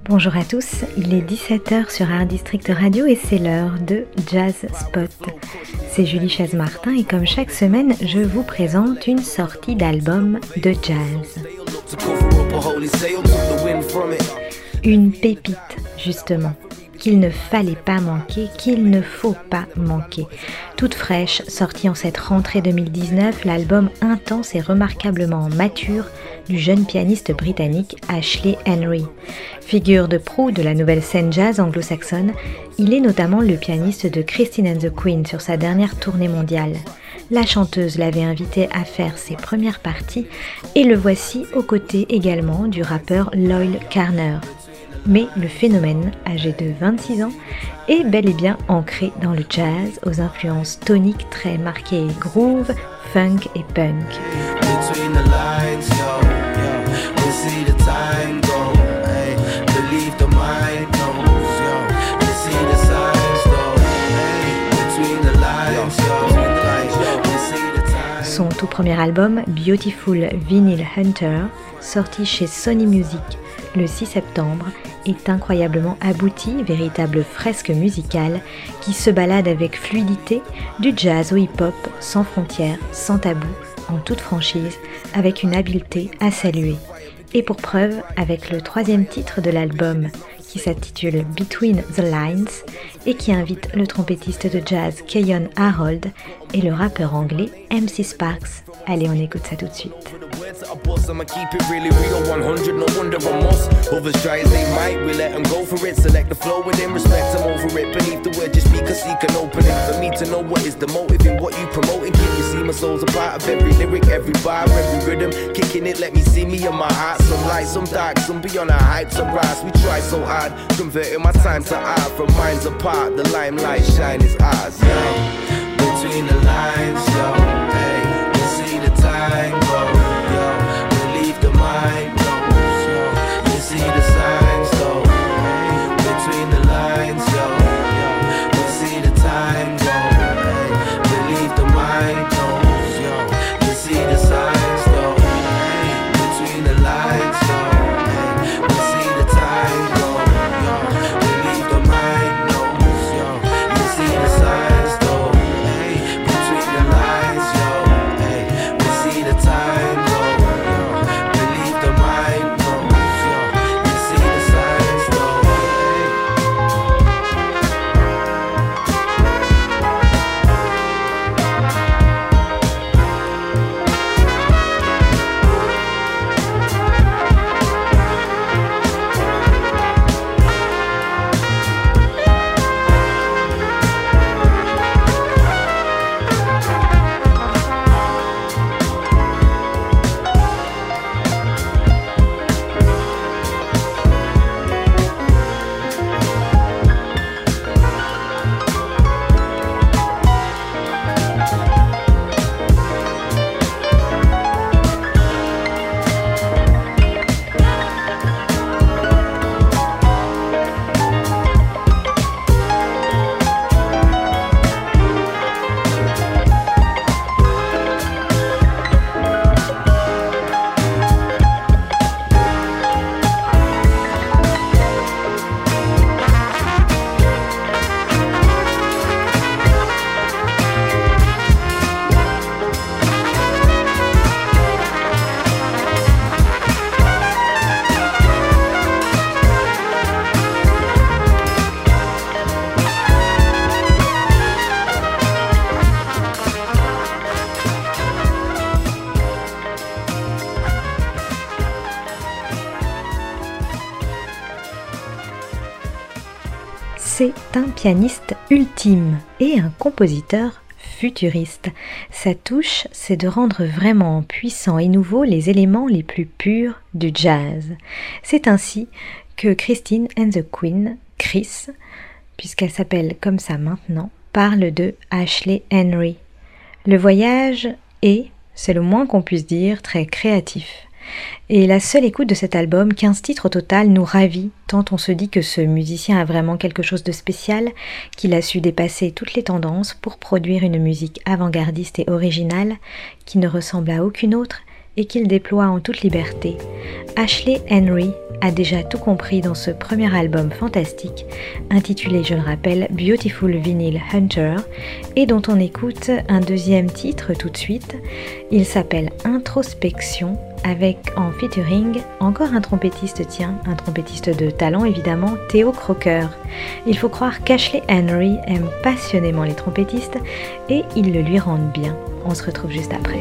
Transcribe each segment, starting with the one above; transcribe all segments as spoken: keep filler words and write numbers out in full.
Bonjour à tous, il est dix-sept heures sur Art District Radio et c'est l'heure de Jazz Spot. C'est Julie Chaise-Martin et comme chaque semaine, je vous présente une sortie d'album de jazz. Une pépite, justement, qu'il ne fallait pas manquer, qu'il ne faut pas manquer. Toute fraîche, sortie en cette rentrée deux mille dix-neuf, l'album intense et remarquablement mature du jeune pianiste britannique Ashley Henry. Figure de proue de la nouvelle scène jazz anglo-saxonne, il est notamment le pianiste de Christine and the Queen sur sa dernière tournée mondiale. La chanteuse l'avait invité à faire ses premières parties et le voici aux côtés également du rappeur Loyle Carner. Mais le phénomène, âgé de vingt-six ans, est bel et bien ancré dans le jazz, aux influences toniques très marquées groove, funk et punk. Son tout premier album, Beautiful Vinyl Hunter, sorti chez Sony Music le six septembre, est incroyablement abouti, véritable fresque musicale qui se balade avec fluidité du jazz au hip-hop, sans frontières, sans tabou, en toute franchise, avec une habileté à saluer. Et pour preuve, avec le troisième titre de l'album, qui s'intitule Between the Lines et qui invite le trompettiste de jazz Keyon Harold et le rappeur anglais M C Sparks. Allez, on écoute ça tout de suite. I'ma keep it really real, one hundred, no wonder I'm most. Others try as they might, we let them go for it. Select the flow within respect, I'm over it. Beneath the word, just because seek an opening. For me to know what is the motive in what you promoting. Can you see my soul's a part of every lyric, every bar, every rhythm? Kicking it, let me see me and my heart. Some light, some dark, some beyond our hype, some rise. We try so hard, converting my time to art. From minds apart, the limelight shine is ours, yo. Between the lines, yo, hey, you see the time go. C'est un pianiste ultime et un compositeur futuriste. Sa touche, c'est de rendre vraiment puissants et nouveaux les éléments les plus purs du jazz. C'est ainsi que Christine and the Queen, Chris, puisqu'elle s'appelle comme ça maintenant, parle de Ashley Henry. Le voyage est, c'est le moins qu'on puisse dire, très créatif. Et la seule écoute de cet album, quinze titres au total, nous ravit, tant on se dit que ce musicien a vraiment quelque chose de spécial, qu'il a su dépasser toutes les tendances pour produire une musique avant-gardiste et originale qui ne ressemble à aucune autre et qu'il déploie en toute liberté. Ashley Henry a déjà tout compris dans ce premier album fantastique, intitulé, je le rappelle, Beautiful Vinyl Hunter, et dont on écoute un deuxième titre tout de suite. Il s'appelle Introspection, avec en featuring encore un trompettiste, tiens, un trompettiste de talent évidemment, Theo Crocker. Il faut croire qu'Ashley Henry aime passionnément les trompettistes et ils le lui rendent bien. On se retrouve juste après.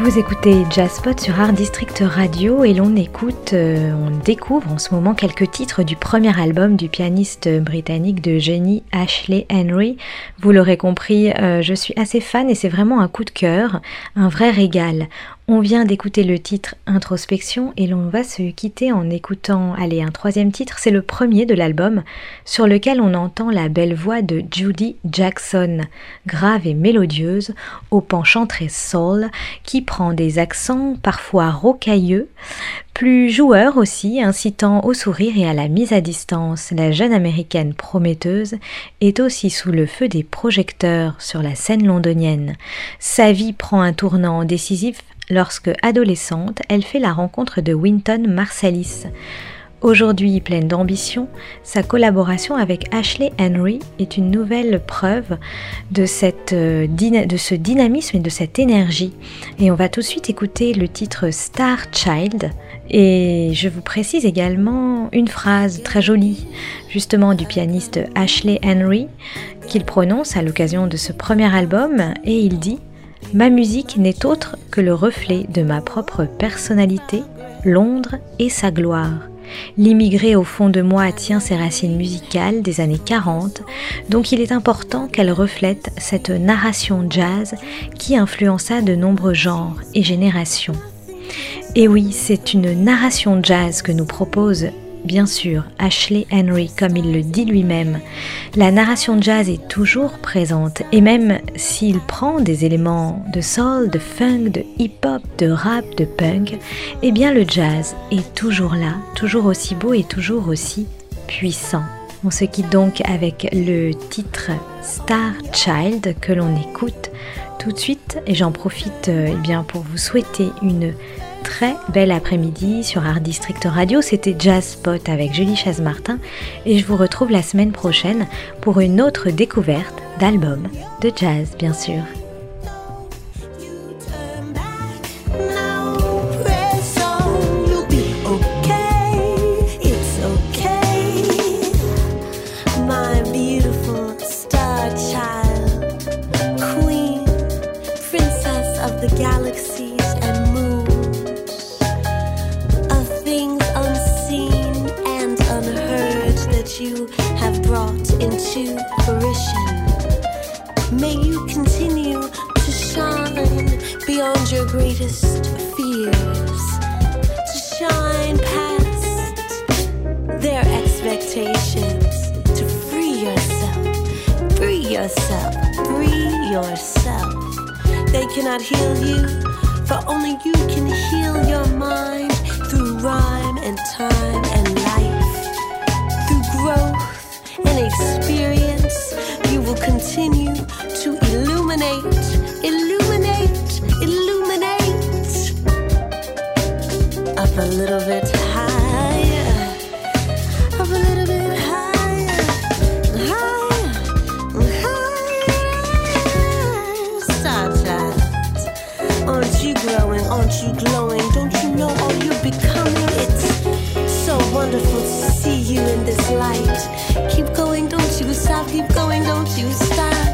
Vous écoutez Jazzpot sur Art District Radio et l'on écoute, euh, on découvre en ce moment quelques titres du premier album du pianiste britannique de génie Ashley Henry. Vous l'aurez compris, euh, je suis assez fan et c'est vraiment un coup de cœur, un vrai régal. On vient d'écouter le titre Introspection et l'on va se quitter en écoutant, allez, un troisième titre, c'est le premier de l'album, sur lequel on entend la belle voix de Judy Jackson, grave et mélodieuse, au penchant très soul, qui prend des accents parfois rocailleux, plus joueurs aussi, incitant au sourire et à la mise à distance. La jeune américaine prometteuse est aussi sous le feu des projecteurs sur la scène londonienne. Sa vie prend un tournant décisif lorsque, adolescente, elle fait la rencontre de Wynton Marsalis. Aujourd'hui pleine d'ambition, sa collaboration avec Ashley Henry est une nouvelle preuve de, cette, de ce dynamisme et de cette énergie. Et on va tout de suite écouter le titre Star Child. Et je vous précise également une phrase très jolie, justement du pianiste Ashley Henry, qu'il prononce à l'occasion de ce premier album, et il dit « Ma musique n'est autre que le reflet de ma propre personnalité, Londres et sa gloire. L'immigré au fond de moi tient ses racines musicales des années quarante, donc il est important qu'elle reflète cette narration jazz qui influença de nombreux genres et générations. » Et oui, c'est une narration jazz que nous propose, bien sûr, Ashley Henry, comme il le dit lui-même. La narration jazz est toujours présente, et même s'il prend des éléments de soul, de funk, de hip-hop, de rap, de punk, eh bien le jazz est toujours là, toujours aussi beau et toujours aussi puissant. On se quitte donc avec le titre Star Child que l'on écoute tout de suite, et j'en profite eh bien, pour vous souhaiter une très belle après-midi sur Art District Radio. C'était Jazzpot avec Julie Chaz-Martin et je vous retrouve la semaine prochaine pour une autre découverte d'albums de jazz, bien sûr. Into fruition. May you continue to shine beyond your greatest fears, to shine past their expectations, to free yourself, free yourself, free yourself. They cannot heal you, for only you can heal your mind through rhyme and time and life, through growth and experience. You will continue to illuminate, illuminate, illuminate. Up a little bit higher, up a little bit higher, higher, higher. Star Child, aren't you growing, aren't you glowing? Don't you know all you're becoming? It's so wonderful to see you in this light. Keep going, don't you stop, keep going, don't you stop.